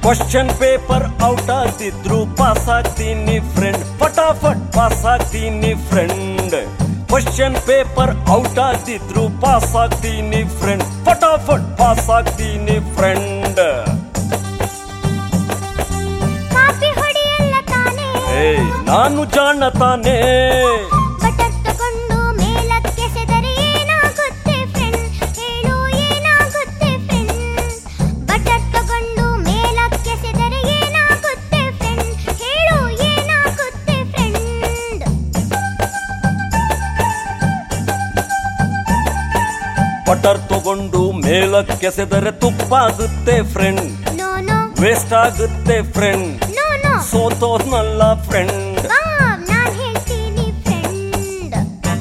Question paper out ಆಗ್ತಿದ್ರು pass ಆಗ್ತೀನಿ friend, ಫಟಾಫಟ್ ಪಾಸ್ ಆಗ್ತೀನಿ ಫ್ರೆಂಡ್. ಕ್ವಶನ್ ಪೇಪರ್ ಔಟ್ ಆಗ್ತಿದ್ರು ಪಾಸ್ ಆಗ್ತೀನಿ ಫ್ರೆಂಡ್, ಫಟಾಫಟ್ ಪಾಸ್ ಆಗ್ತೀನಿ ಫ್ರೆಂಡ್. ನಾನು ಜಾಣ ತಾನೇ. ಬಟರ್ ತಗೊಂಡು ಮೇಲಕ್ಕೆ ಸೆದರೆ ಏನಾಗುತ್ತೆ ಫ್ರೆಂಡ್, ಹೇಳು ಏನಾಗುತ್ತೆ ಫ್ರೆಂಡ್. ಬಟರ್ ತಗೊಂಡು ಮೇಲಕ್ಕೆ ಸೆದರೆ ಏನಾಗುತ್ತೆ ಫ್ರೆಂಡ್, ಹೇಳು ಏನಾಗುತ್ತೆ ಫ್ರೆಂಡ್. ಬಟರ್ ತಗೊಂಡು ಮೇಲಕ್ಕೆ ಸೆದರೆ ತುಪ್ಪ ಆಗುತ್ತೆ ಫ್ರೆಂಡ್, ನೋ ನೋ ವೇಸ್ಟ್ ಆಗುತ್ತೆ ಫ್ರೆಂಡ್. ನೋ ನೋ ಸೋತೋದ್ನಲ್ಲ ಫ್ರೆಂಡ್. ನಾನ್ ಹೇಳ್ತೀನಿ ಫ್ರೆಂಡ್.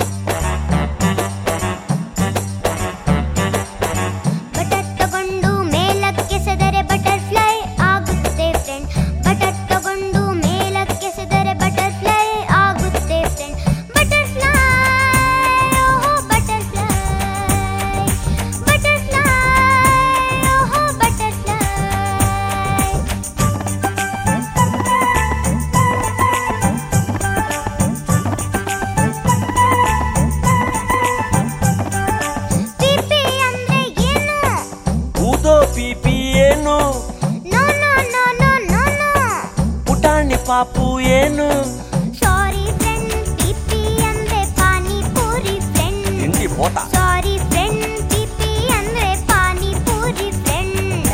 ಬಟರ್ ತಗೊಂಡು ಮೇಲಕ್ಕೆ ಸೆದರೆ ಬಟರ್ಫ್ಲೈ ಆಗುತ್ತೆ ಫ್ರೆಂಡ್, ಬಟರ್ ತಗೊಂಡು ಮೇಲಕ್ಕೆ ಸೆದರೆ ಬಟರ್ಫ್ಲೈ ಆಗುತ್ತೆ ಫ್ರೆಂಡ್. ಬಟರ್ಫ್ಲೈ ಓಹೋ ಬಟರ್ಫ್ಲೈ, ಬಟರ್ಫ್ಲೈ ಓಹೋ ಬಟರ್ಫ್ಲೈ. ಪಿಪಿ ಏನು? No no no no no no. ಪುಟಾಣಿ ಪಾಪು ಏನು? ಸಾರಿ ಫ್ರೆಂಡ್, ಪಿಪಿ ಅಂದ್ರೆ ಪಾನಿಪುರಿ ಫ್ರೆಂಡ್. ತಿಂಡಿ ಬೋಟ. ಸಾರಿ ಫ್ರೆಂಡ್, ಪಿಪಿ ಅಂದ್ರೆ ಪಾನಿಪುರಿ ಫ್ರೆಂಡ್.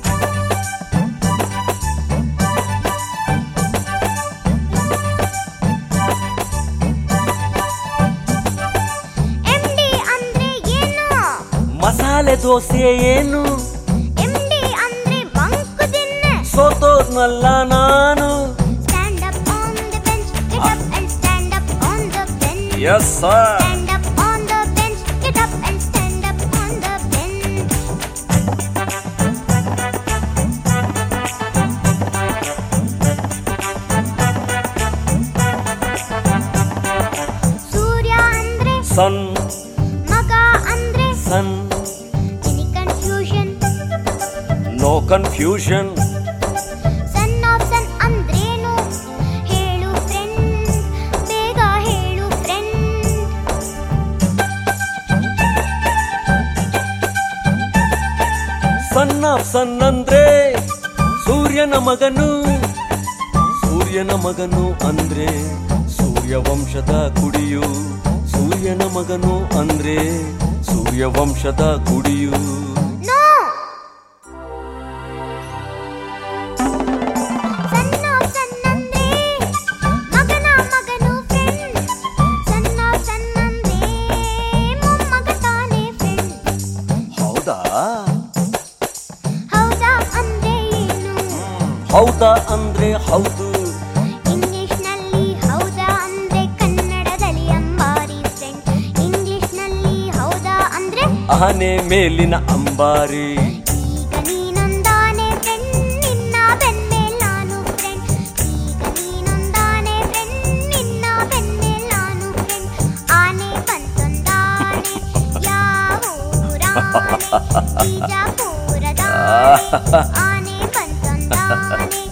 ಎಂಡಿ ಅಂದ್ರೆ ಏನು? ಮಸಾಲೆ ದೋಸೆ ಏನು? ಎಂಡಿ ಅಂದ್ರೆ ಬಂಕು ದಿನ್ನೆ. ಸೋತೋದ್ನಲ್ಲ ನಾನು. Stand up on the bench, get up and stand up on the bench. Yes sir. Stand up on the bench, get up and stand up on the bench. ಸೂರ್ಯ ಅಂದ್ರೆ sun, ಮಗ ಅಂದ್ರೆ sun. Any confusion? No confusion. Son of son ಅಂದ್ರೇನು? ಹೇಳು friend, ಬೇಗ ಹೇಳು friend. Sun of ಸನ್ ಅಂದ್ರೆ ಸೂರ್ಯನ ಮಗನು. ಸೂರ್ಯನ ಮಗನು ಅಂದ್ರೆ ಸೂರ್ಯವಂಶದ ಕುಡಿಯು. ಸೂರ್ಯನ ಮಗನು ಅಂದ್ರೆ ಸೂರ್ಯವಂಶದ ಕುಡಿಯು. ನೋ. ಸನ್ ಆಫ್ ಸನ್ ಅಂದ್ರೆ ಮಗನ ಮಗನು ಫ್ರೆಂಡ್. ಸನ್ ಆಫ್ ಸನ್ ಅಂದ್ರೆ ಮೊಮ್ಮಗ ತಾನೇ ಫ್ರೆಂಡ್. ಹೌದಾ? ಹೌದಾ ಅಂದ್ರೆ ಏನು? ಹೌದಾ ಅಂದ್ರೆ ಹೌದು. ಇಂಗ್ಲಿಷ್ನಲ್ಲಿ ಹೌದಾ ಅಂದ್ರೆ ಕನ್ನಡದಲ್ಲಿ ಅಂಬಾರಿ ಫ್ರೆಂಡ್. ಇಂಗ್ಲಿಷ್ನಲ್ಲಿ ಹೌದಾ ಅಂದ್ರೆ ಆನೆ ಮೇಲಿನ ಅಂಬಾರಿ. ಈಗ ನೀನೊಂದಾನೆ ಫ್ರೆಂಡ್, ನಿನ್ನ ಬೆನ್ಮೇಲ್ ನಾನು ಫ್ರೆಂಡ್. ಈಗ ನೀನೊಂದಾನೆ ಫ್ರೆಂಡ್, ನಿನ್ನ ಬೆನ್ಮೇಲ್ ನಾನು ಫ್ರೆಂಡ್. ಆನೆ ಬಂತೊಂದಾನೆ, ಯಾವ ಊರಾನೆ? ಬಿಜಾಪುರದ ಆನೆ ಬಂತೊಂದಾನೆ.